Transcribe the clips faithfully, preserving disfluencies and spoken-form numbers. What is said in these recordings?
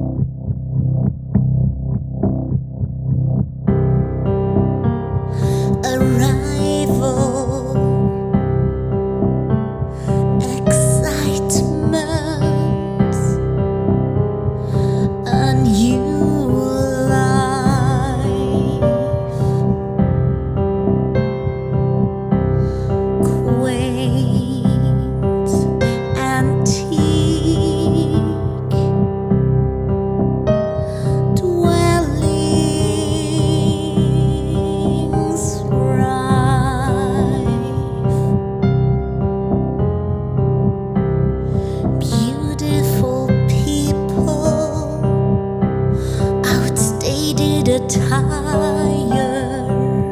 attire,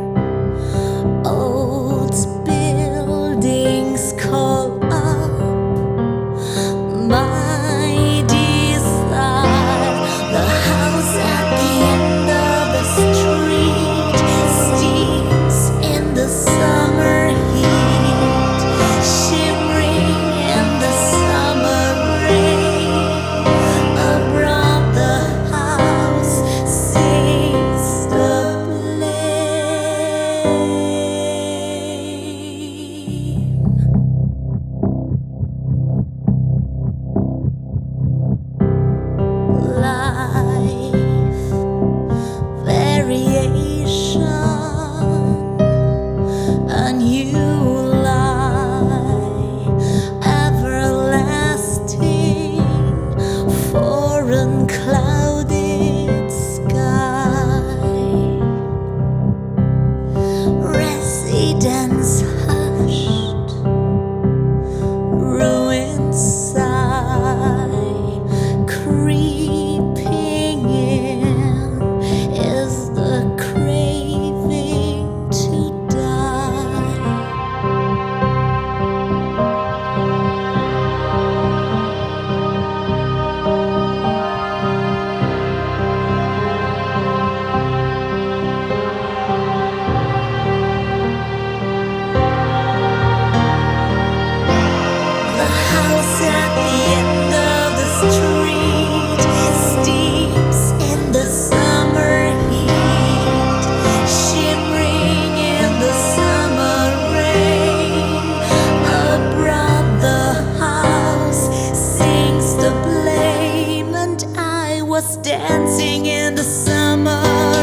old buildings call up my desire. The house at the end of the street steams in the summer heat, shimmering in the summer rain. Abroad the house sings the life variation, a new lie, everlasting, foreign clouded sky, residence hushed, ruined sigh, creeping in is the craving to die. The house at the end of the street steams in the summer heat, shimmering in the summer rain. Abroad the house sings the blame, and I was dancing in the summer